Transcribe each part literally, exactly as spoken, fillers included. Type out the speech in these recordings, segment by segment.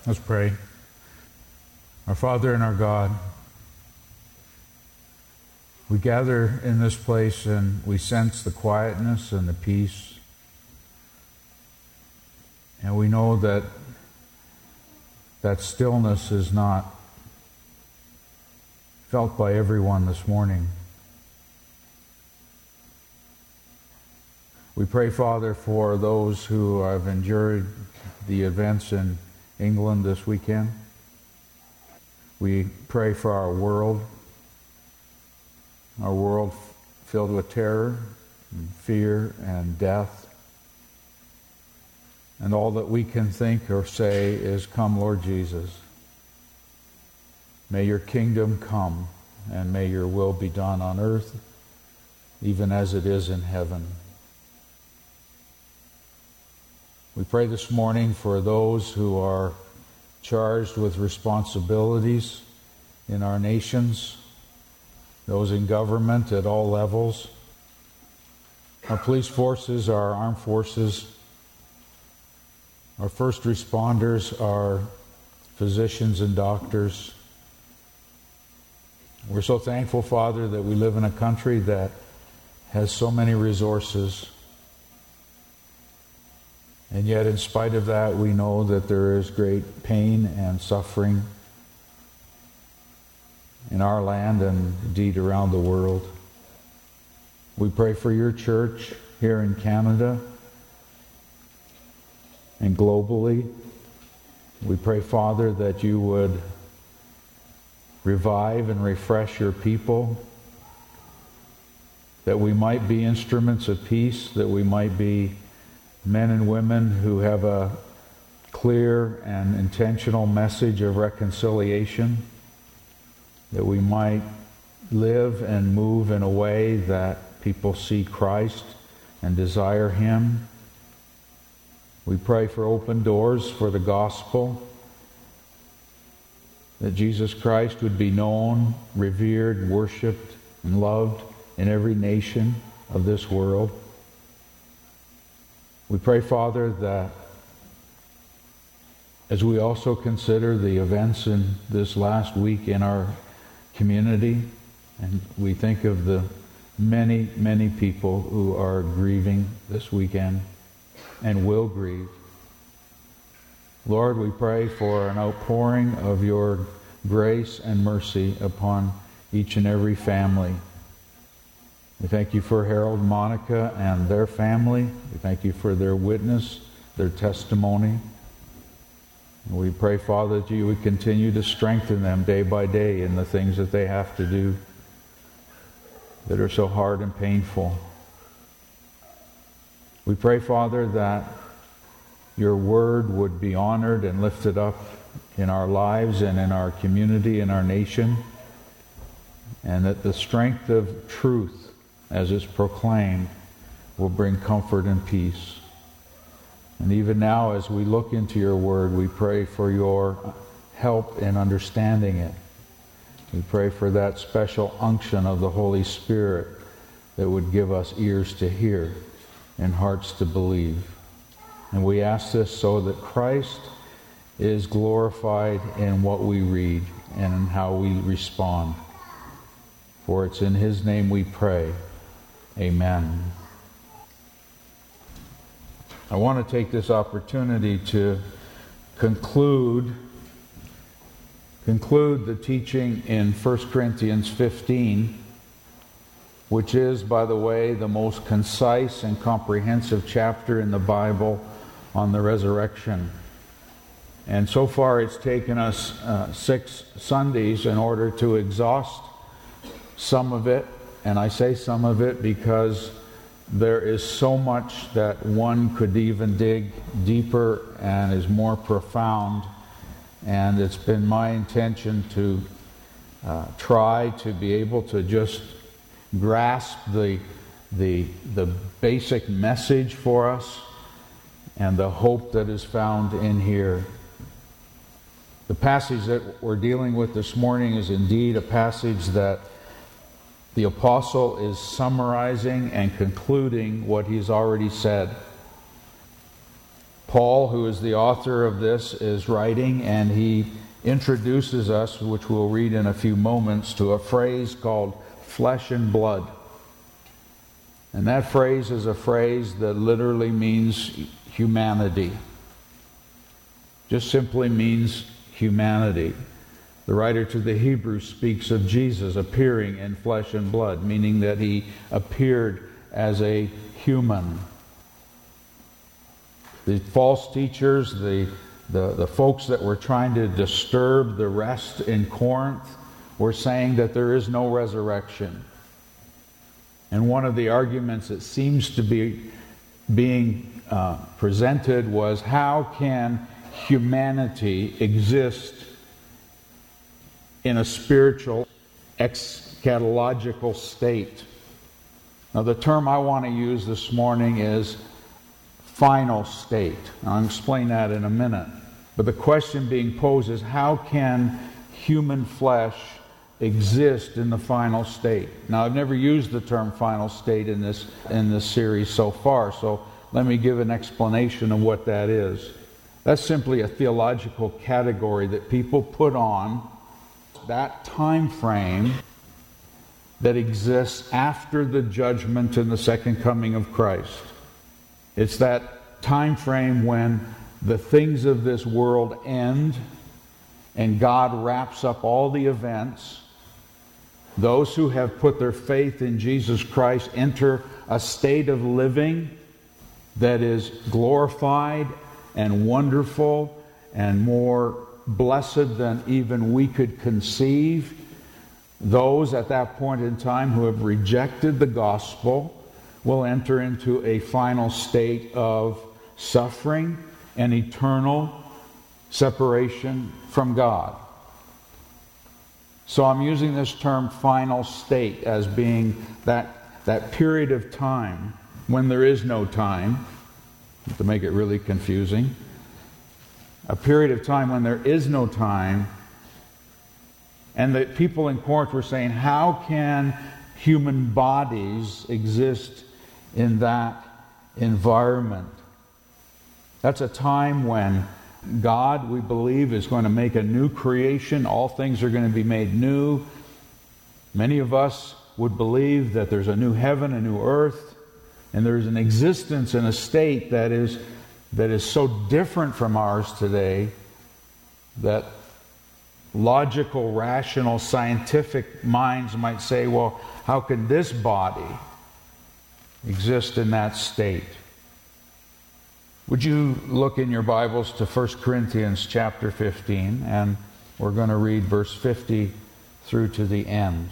Let's pray. Our Father and our God, we gather in this place and we sense the quietness and the peace. And we know that that stillness is not felt by everyone this morning. We pray, Father, for those who have endured the events in England this weekend. We pray for our world, our world filled with terror and fear and death. And all that we can think or say is, "Come, Lord Jesus. May your kingdom come, and may your will be done on earth, even as it is in heaven." We pray this morning for those who are charged with responsibilities in our nations, those in government at all levels, our police forces, our armed forces, our first responders, our physicians and doctors. We're so thankful, Father, that we live in a country that has so many resources. And yet, in spite of that, we know that there is great pain and suffering in our land and indeed around the world. We pray for your church here in Canada and globally. We pray, Father, that you would revive and refresh your people, that we might be instruments of peace, that we might be men and women who have a clear and intentional message of reconciliation, that we might live and move in a way that people see Christ and desire Him. We pray for open doors for the gospel, that Jesus Christ would be known, revered, worshipped, and loved in every nation of this world. We pray, Father, that as we also consider the events in this last week in our community, and we think of the many, many people who are grieving this weekend and will grieve. Lord, we pray for an outpouring of your grace and mercy upon each and every family. We thank you for Harold and Monica and their family. We thank you for their witness, their testimony. And we pray, Father, that you would continue to strengthen them day by day in the things that they have to do that are so hard and painful. We pray, Father, that your word would be honored and lifted up in our lives and in our community, in our nation, and that the strength of truth as it's proclaimed will bring comfort and peace. And even now, as we look into your word, we pray for your help in understanding it. We pray for that special unction of the Holy Spirit that would give us ears to hear and hearts to believe. And we ask this so that Christ is glorified in what we read and in how we respond. For it's in His name we pray. Amen. I want to take this opportunity to conclude conclude the teaching in First Corinthians fifteen, which is, by the way, the most concise and comprehensive chapter in the Bible on the resurrection. And so far it's taken us uh, six Sundays in order to exhaust some of it. And I say some of it because there is so much that one could even dig deeper and is more profound. And it's been my intention to uh, try to be able to just grasp the, the, the basic message for us and the hope that is found in here. The passage that we're dealing with this morning is indeed a passage that the apostle is summarizing and concluding what he's already said. Paul, who is the author of this, is writing, and he introduces us, which we'll read in a few moments, to a phrase called flesh and blood. And that phrase is a phrase that literally means humanity. Just simply means humanity. The writer to the Hebrews speaks of Jesus appearing in flesh and blood, meaning that he appeared as a human. The false teachers, the, the, the folks that were trying to disturb the rest in Corinth, were saying that there is no resurrection. And one of the arguments that seems to be being uh, presented was, how can humanity exist in a spiritual eschatological state? Now, the term I want to use this morning is final state. I'll explain that in a minute. But the question being posed is, how can human flesh exist in the final state? Now, I've never used the term final state in this in this series so far, so let me give an explanation of what that is. That's simply a theological category that people put on that time frame that exists after the judgment and the second coming of Christ. It's that time frame when the things of this world end and God wraps up all the events. Those who have put their faith in Jesus Christ enter a state of living that is glorified and wonderful and more blessed than even we could conceive. Those at that point in time who have rejected the gospel will enter into a final state of suffering and eternal separation from God. So I'm using this term final state as being that, that period of time when there is no time, to make it really confusing. A period of time when there is no time. And the people in Corinth were saying, how can human bodies exist in that environment? That's a time when God, we believe, is going to make a new creation. All things are going to be made new. Many of us would believe that there's a new heaven, a new earth, and there's an existence in a state that is that is so different from ours today that logical, rational, scientific minds might say, well, how can this body exist in that state? Would you look in your Bibles to First Corinthians chapter fifteen, and we're going to read verse fifty through to the end.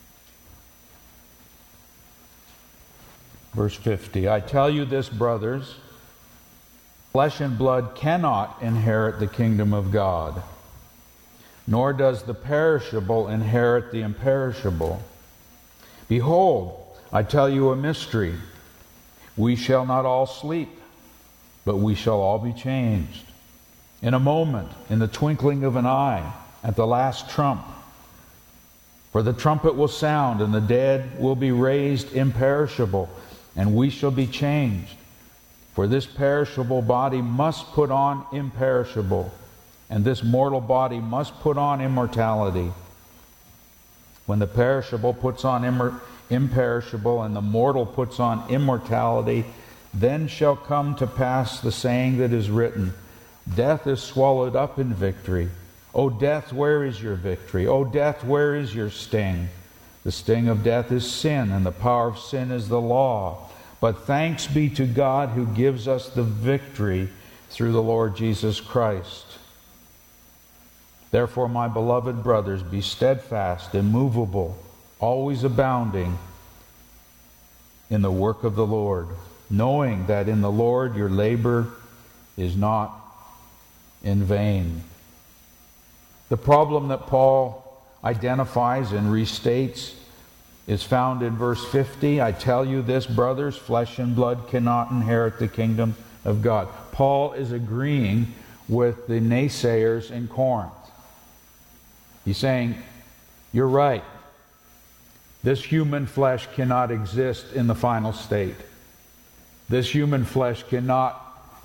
Verse fifty, I tell you this, brothers, flesh and blood cannot inherit the kingdom of God, nor does the perishable inherit the imperishable. Behold, I tell you a mystery. We shall not all sleep, but we shall all be changed. In a moment, in the twinkling of an eye, at the last trump. For the trumpet will sound, and the dead will be raised imperishable, and we shall be changed. For this perishable body must put on imperishable, and this mortal body must put on immortality. When the perishable puts on immor- imperishable, and the mortal puts on immortality, then shall come to pass the saying that is written, Death is swallowed up in victory. O death, where is your victory? O death, where is your sting? The sting of death is sin, and the power of sin is the law. But thanks be to God who gives us the victory through the Lord Jesus Christ. Therefore, my beloved brothers, be steadfast, immovable, always abounding in the work of the Lord, knowing that in the Lord your labor is not in vain. The problem that Paul identifies and restates is found in verse fifty. I tell you this, brothers, flesh and blood cannot inherit the kingdom of God. Paul is agreeing with the naysayers in Corinth. He's saying, you're right. This human flesh cannot exist in the final state. This human flesh cannot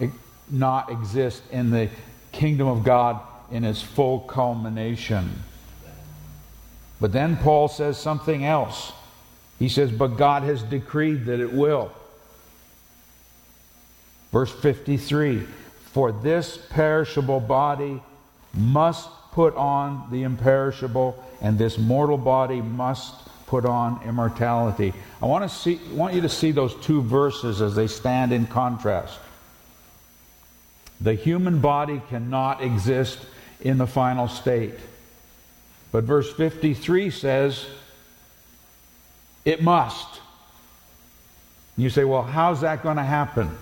not exist in the kingdom of God in its full culmination. But then Paul says something else. He says, but God has decreed that it will. Verse fifty-three, for this perishable body must put on the imperishable, and this mortal body must put on immortality. I want to see, want you to see those two verses as they stand in contrast. The human body cannot exist in the final state. But verse fifty-three says, it must. You say, well, how's that going to happen?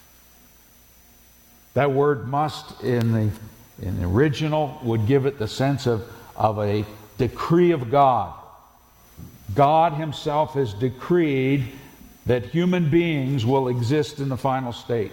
That word must in the, in the original would give it the sense of, of a decree of God. God Himself has decreed that human beings will exist in the final state.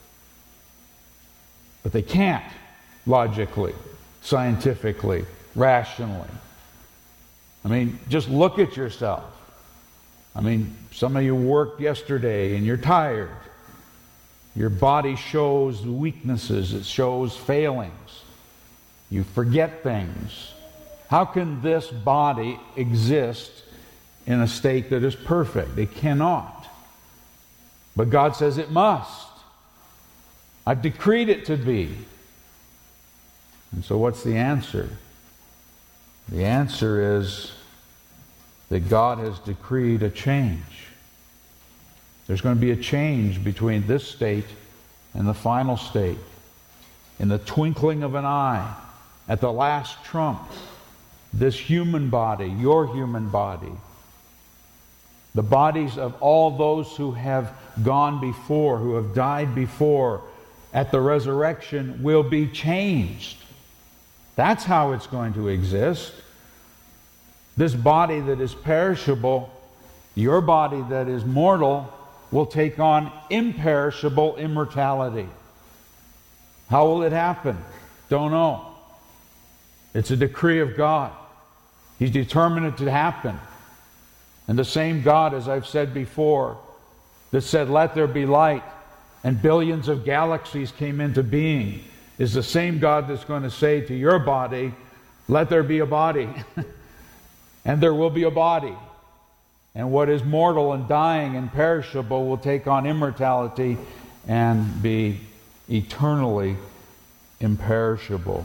But they can't, logically, scientifically, rationally. I mean, just look at yourself. I mean, some of you worked yesterday and you're tired. Your body shows weaknesses. It shows failings. You forget things. How can this body exist in a state that is perfect? It cannot. But God says it must. I've decreed it to be. And so what's the answer? The answer is that God has decreed a change. There's going to be a change between this state and the final state. In the twinkling of an eye, at the last trump, this human body, your human body, the bodies of all those who have gone before, who have died before, at the resurrection will be changed. That's how it's going to exist. This body that is perishable, your body that is mortal, will take on imperishable immortality. How will it happen? Don't know. It's a decree of God. He's determined it to happen. And the same God, as I've said before, that said, let there be light, and billions of galaxies came into being, is the same God that's going to say to your body, let there be a body. And there will be a body. And what is mortal and dying and perishable will take on immortality and be eternally imperishable.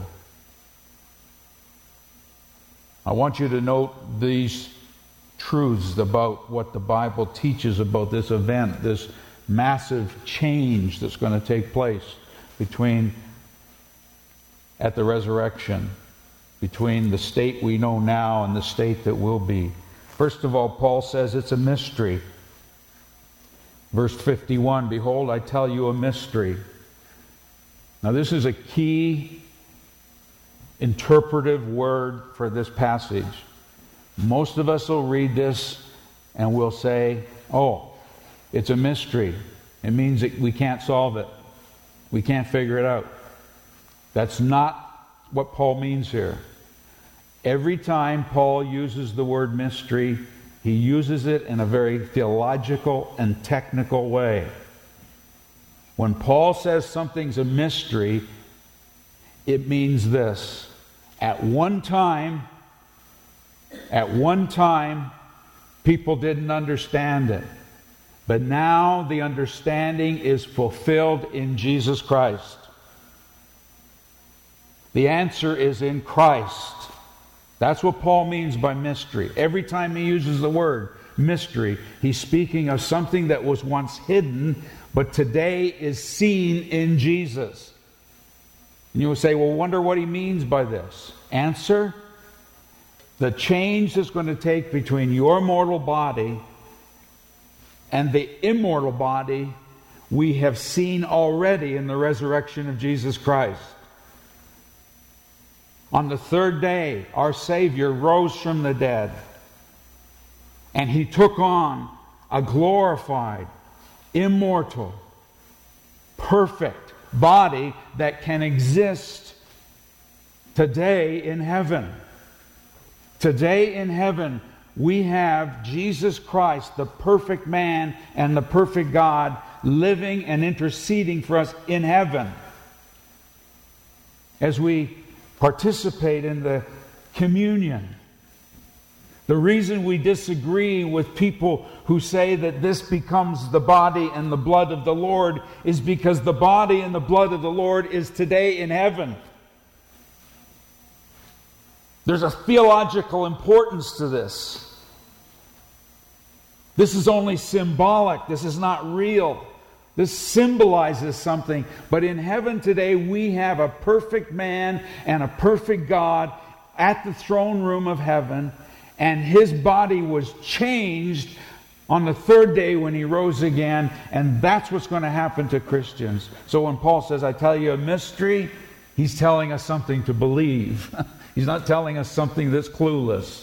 I want you to note these truths about what the Bible teaches about this event, this massive change that's going to take place between at the resurrection, between the state we know now and the state that will be. First of all, Paul says it's a mystery. Verse fifty-one, behold, I tell you a mystery. Now this is a key interpretive word for this passage. Most of us will read this and we'll say, oh, it's a mystery. It means that we can't solve it. We can't figure it out. That's not what Paul means here. Every time Paul uses the word mystery, he uses it in a very theological and technical way. When Paul says something's a mystery, it means this. At one time, at one time, people didn't understand it. But now the understanding is fulfilled in Jesus Christ. The answer is in Christ. That's what Paul means by mystery. Every time he uses the word mystery, he's speaking of something that was once hidden, but today is seen in Jesus. And you will say, well, wonder what he means by this. Answer, the change that's going to take between your mortal body and the immortal body, we have seen already in the resurrection of Jesus Christ. On the third day, our Savior rose from the dead, and He took on a glorified, immortal, perfect body that can exist today in heaven. Today in heaven, we have Jesus Christ, the perfect man and the perfect God, living and interceding for us in heaven. As we participate in the communion. The reason we disagree with people who say that this becomes the body and the blood of the Lord is because the body and the blood of the Lord is today in heaven. There's a theological importance to this. This is only symbolic. This is not real. This symbolizes something. But in heaven today, we have a perfect man and a perfect God at the throne room of heaven. And His body was changed on the third day when He rose again. And that's what's going to happen to Christians. So when Paul says, I tell you a mystery, he's telling us something to believe. He's not telling us something that's clueless.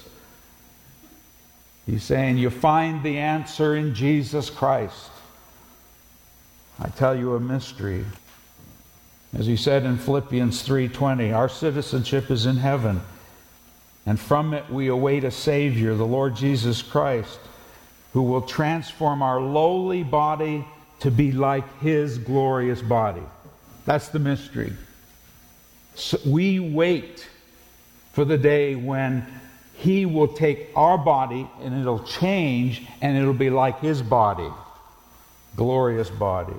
He's saying you find the answer in Jesus Christ. I tell you a mystery. As he said in Philippians three twenty, our citizenship is in heaven. And from it we await a Savior, the Lord Jesus Christ, who will transform our lowly body to be like His glorious body. That's the mystery. So we wait for the day when He will take our body and it'll change and it'll be like His body. Glorious body.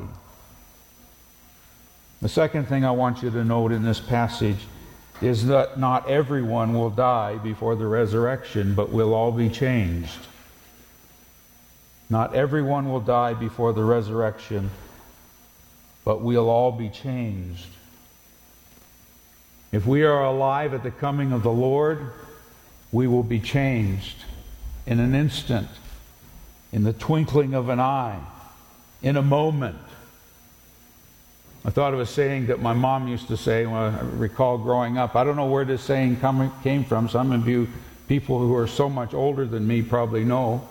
The second thing I want you to note in this passage is that not everyone will die before the resurrection, but we'll all be changed. Not everyone will die before the resurrection, but we'll all be changed. If we are alive at the coming of the Lord, we will be changed in an instant, in the twinkling of an eye, in a moment. I thought of a saying that my mom used to say when I recall growing up. I don't know where this saying come, came from. Some of you people who are so much older than me probably know.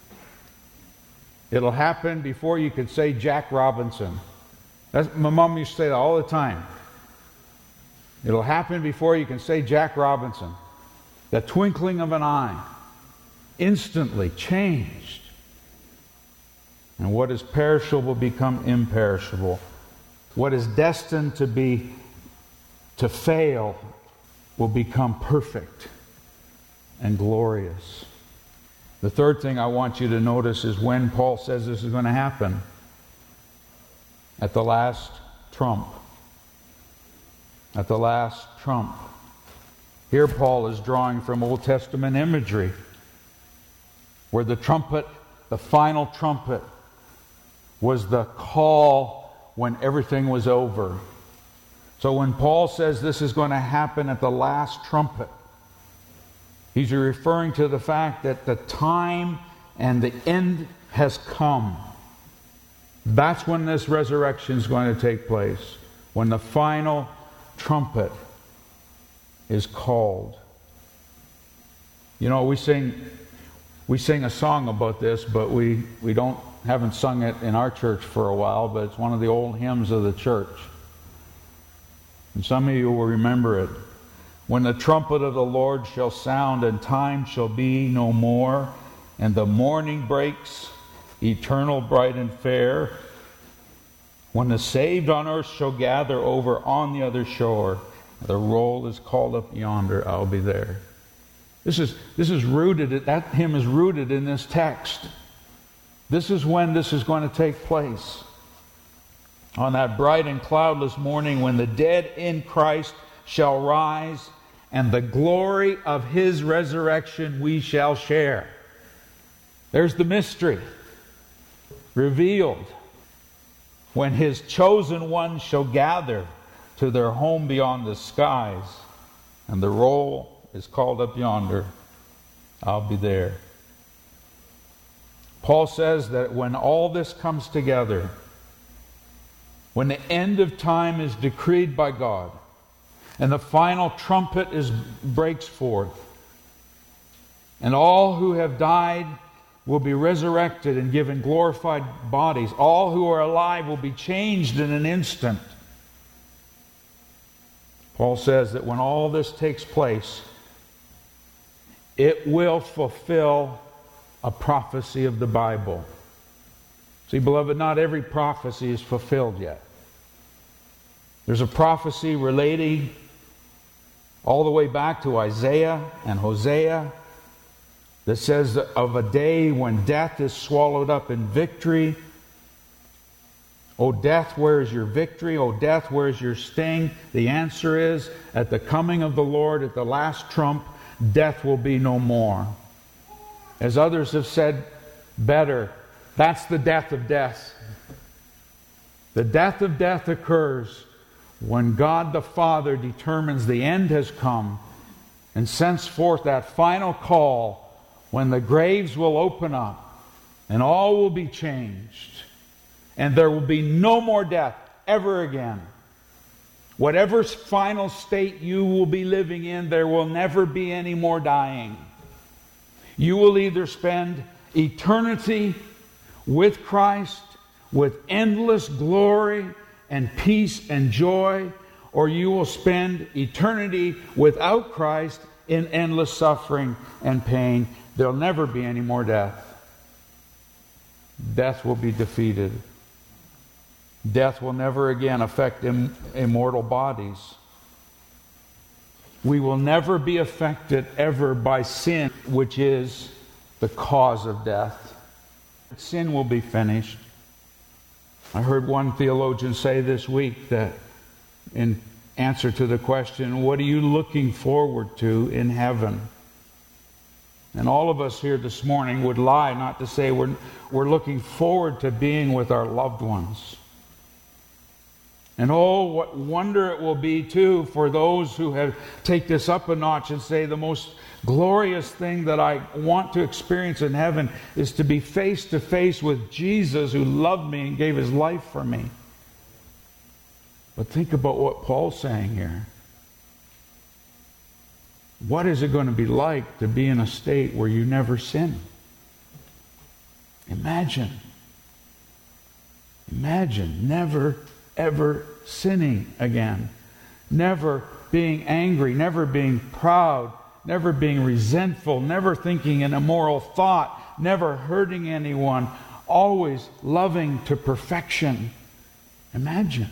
It'll happen before you could say Jack Robinson. That's, my mom used to say that all the time. It'll happen before you can say Jack Robinson. The twinkling of an eye. Instantly changed. And what is perishable will become imperishable. What is destined to be, to fail, will become perfect and glorious. The third thing I want you to notice is when Paul says this is going to happen. At the last trump. At the last trump. Here Paul is drawing from Old Testament imagery, where the trumpet, the final trumpet, was the call when everything was over. So when Paul says this is going to happen at the last trumpet, he's referring to the fact that the time and the end has come. That's when this resurrection is going to take place. When the final trumpet is called. You know, we sing we sing a song about this, but we, we don't haven't sung it in our church for a while, but it's one of the old hymns of the church. And some of you will remember it. When the trumpet of the Lord shall sound, and time shall be no more, and the morning breaks, eternal, bright, and fair, when the saved on earth shall gather over on the other shore, the roll is called up yonder, I'll be there. This is, this is rooted, that hymn is rooted in this text. This is when this is going to take place. On that bright and cloudless morning when the dead in Christ shall rise, and the glory of His resurrection we shall share. There's the mystery revealed. When His chosen ones shall gather to their home beyond the skies, and the roll is called up yonder, I'll be there. Paul says that when all this comes together, when the end of time is decreed by God, and the final trumpet is breaks forth, and all who have died will be resurrected and given glorified bodies. All who are alive will be changed in an instant. Paul says that when all this takes place, it will fulfill a prophecy of the Bible. See, beloved, not every prophecy is fulfilled yet. There's a prophecy relating all the way back to Isaiah and Hosea that says of a day when death is swallowed up in victory. O death, where is your victory? O death, where is your sting? The answer is, at the coming of the Lord, at the last trump, death will be no more. As others have said better, that's the death of death. The death of death occurs when God the Father determines the end has come and sends forth that final call when the graves will open up and all will be changed and there will be no more death ever again. Whatever final state you will be living in, there will never be any more dying. You will either spend eternity with Christ, with endless glory and peace and joy, or you will spend eternity without Christ in endless suffering and pain. There'll never be any more death. Death will be defeated. Death will never again affect im- immortal bodies. We will never be affected ever by sin, which is the cause of death. Sin will be finished. I heard one theologian say this week that in answer to the question, what are you looking forward to in heaven? And all of us here this morning would lie not to say we're, we're looking forward to being with our loved ones. And oh, what wonder it will be too for those who have take this up a notch and say the most glorious thing that I want to experience in heaven is to be face to face with Jesus who loved me and gave his life for me. But think about what Paul's saying here. What is it going to be like to be in a state where you never sin? Imagine. Imagine never, ever sinning again. Never being angry, never being proud, never being resentful, never thinking an immoral thought, never hurting anyone, always loving to perfection. Imagine.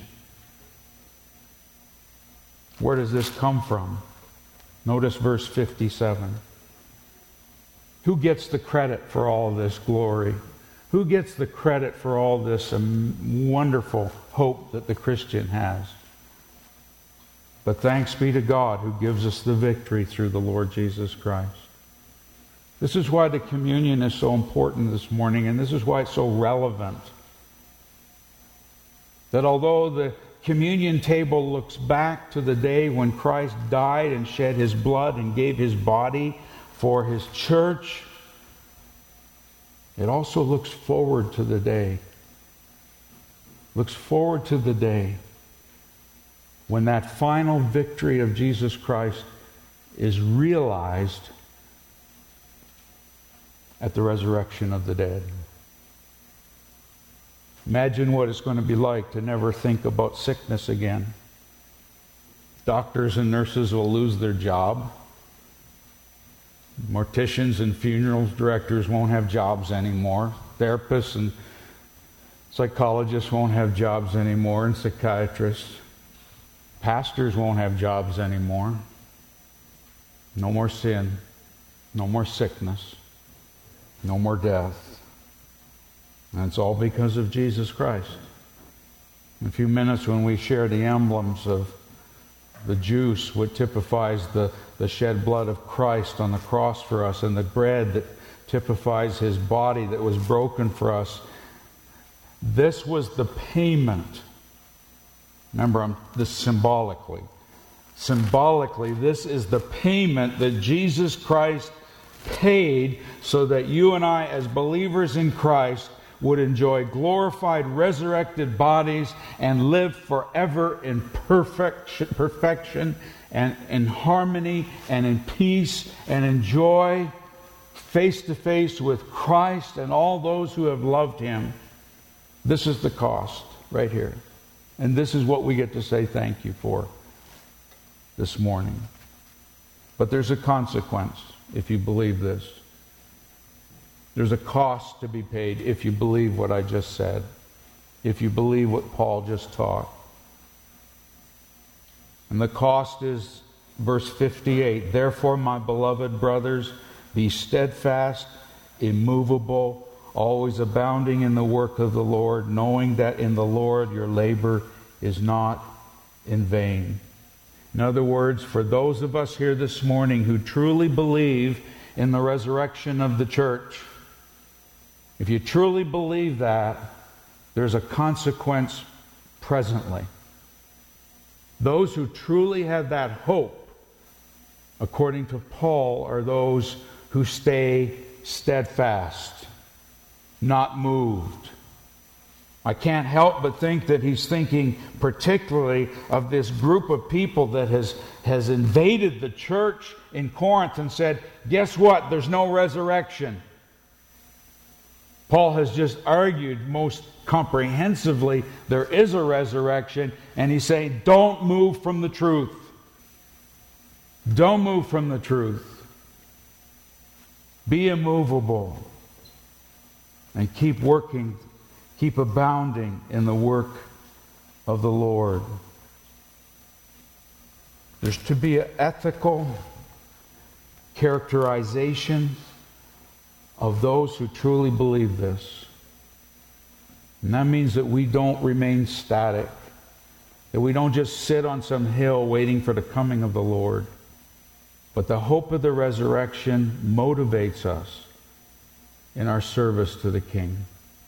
Where does this come from? Notice verse fifty-seven. Who gets the credit for all this glory? Who gets the credit for all this um, wonderful hope that the Christian has? But thanks be to God who gives us the victory through the Lord Jesus Christ. This is why the communion is so important this morning, and this is why it's so relevant. That although the communion table looks back to the day when Christ died and shed his blood and gave his body for his church, it also looks forward to the day. Looks forward to the day when that final victory of Jesus Christ is realized at the resurrection of the dead. Imagine what it's going to be like to never think about sickness again. Doctors and nurses will lose their job. Morticians and funeral directors won't have jobs anymore. Therapists and psychologists won't have jobs anymore, and psychiatrists. Pastors won't have jobs anymore. No more sin. No more sickness. No more death. And it's all because of Jesus Christ. In a few minutes when we share the emblems of the juice, what typifies the, the shed blood of Christ on the cross for us, and the bread that typifies his body that was broken for us, this was the payment. Remember, I'm, this symbolically. Symbolically, this is the payment that Jesus Christ paid so that you and I, as believers in Christ, would enjoy glorified, resurrected bodies and live forever in perfection, perfection and in harmony and in peace and in joy, face to face with Christ and all those who have loved him. This is the cost right here. And this is what we get to say thank you for this morning. But there's a consequence if you believe this. There's a cost to be paid if you believe what I just said, if you believe what Paul just taught. And the cost is verse fifty-eight. Therefore, my beloved brothers, be steadfast, immovable, always abounding in the work of the Lord, knowing that in the Lord your labor is not in vain. In other words, for those of us here this morning who truly believe in the resurrection of the church, if you truly believe that, there's a consequence presently. Those who truly have that hope, according to Paul, are those who stay steadfast, not moved. I can't help but think that he's thinking particularly of this group of people that has, has invaded the church in Corinth and said, guess what? There's no resurrection. Paul has just argued most comprehensively there is a resurrection, and he's saying, don't move from the truth. Don't move from the truth. Be immovable and keep working, keep abounding in the work of the Lord. There's to be an ethical characterization of those who truly believe this. And that means that we don't remain static, that we don't just sit on some hill waiting for the coming of the Lord. But the hope of the resurrection motivates us in our service to the King.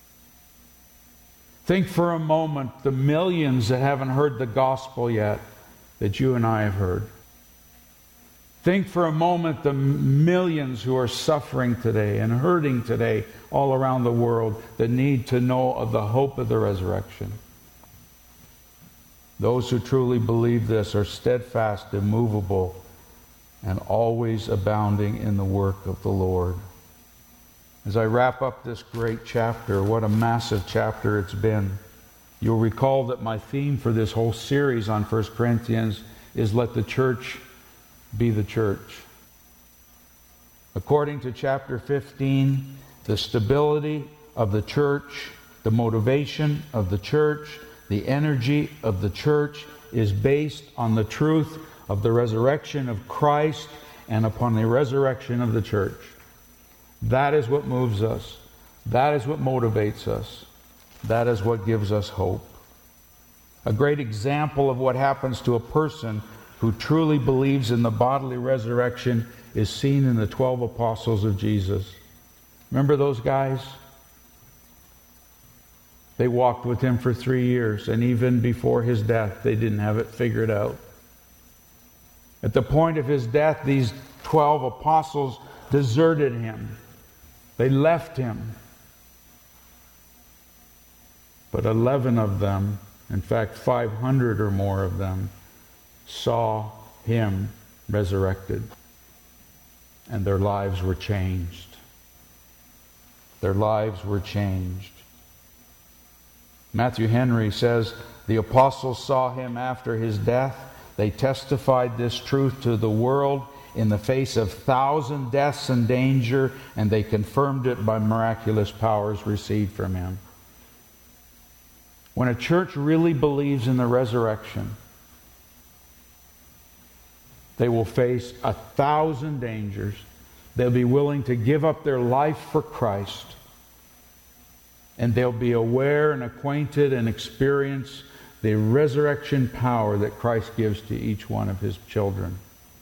Think for a moment the millions that haven't heard the gospel yet that you and I have heard. Think for a moment the millions who are suffering today and hurting today all around the world that need to know of the hope of the resurrection. Those who truly believe this are steadfast, immovable, and always abounding in the work of the Lord. As I wrap up this great chapter, what a massive chapter it's been. You'll recall that my theme for this whole series on First Corinthians is let the church be the church. According to chapter fifteen, the stability of the church, the motivation of the church, the energy of the church is based on the truth of the resurrection of Christ and upon the resurrection of the church. That is what moves us. That is what motivates us. That is what gives us hope. A great example of what happens to a person who truly believes in the bodily resurrection is seen in the twelve apostles of Jesus. Remember those guys? They walked with him for three years, and even before his death, they didn't have it figured out. At the point of his death, these twelve apostles deserted him. They left him. But eleven of them, in fact five hundred or more of them, saw him resurrected. And their lives were changed. Their lives were changed. Matthew Henry says, the apostles saw him after his death. They testified this truth to the world in the face of thousand deaths and danger, and they confirmed it by miraculous powers received from him. When a church really believes in the resurrection, they will face a thousand dangers. They'll be willing to give up their life for Christ. And they'll be aware and acquainted and experience the resurrection power that Christ gives to each one of his children.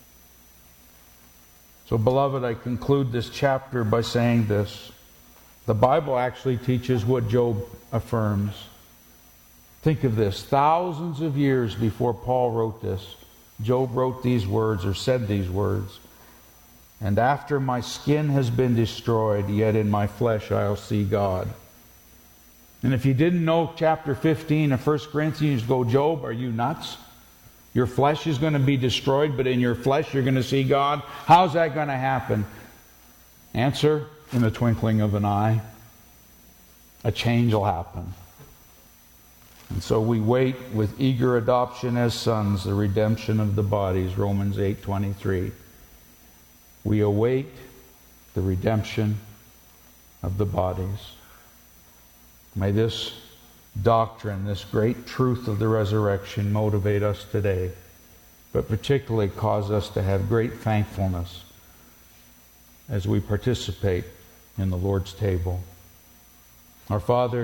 So, beloved, I conclude this chapter by saying this. The Bible actually teaches what Job affirms. Think of this. Thousands of years before Paul wrote this, Job wrote these words or said these words. And after my skin has been destroyed, yet in my flesh I'll see God. And if you didn't know chapter fifteen of First Corinthians, go, Job, are you nuts? Your flesh is going to be destroyed, but in your flesh you're going to see God. How's that going to happen? Answer, in the twinkling of an eye. A change will happen. And so we wait with eager adoption as sons, the redemption of the bodies, Romans eight twenty-three. We await the redemption of the bodies. May this doctrine, this great truth of the resurrection motivate us today, but particularly cause us to have great thankfulness as we participate in the Lord's table. Our Father,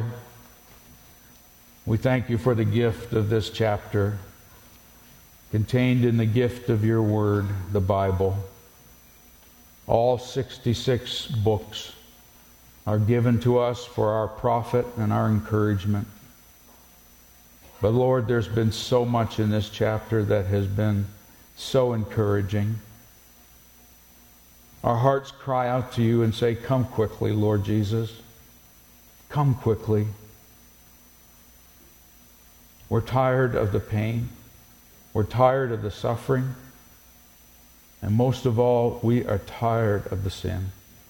we thank you for the gift of this chapter, contained in the gift of your word, the Bible. All sixty-six books are given to us for our profit and our encouragement. But Lord, there's been so much in this chapter that has been so encouraging. Our hearts cry out to you and say, come quickly, Lord Jesus. Come quickly. We're tired of the pain. We're tired of the suffering. And most of all, we are tired of the sin.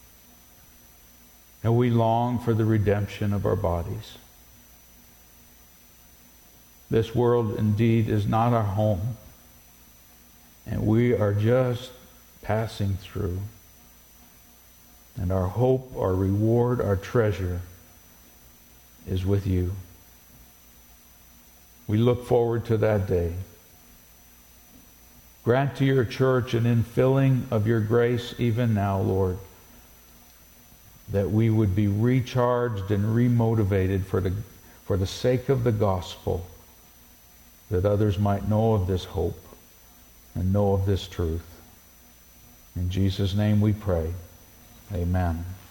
And we long for the redemption of our bodies. This world indeed is not our home. And we are just passing through. And our hope, our reward, our treasure is with you. We look forward to that day. Grant to your church an infilling of your grace even now, Lord, that we would be recharged and remotivated for the, for the sake of the gospel, that others might know of this hope and know of this truth. In Jesus' name we pray. Amen.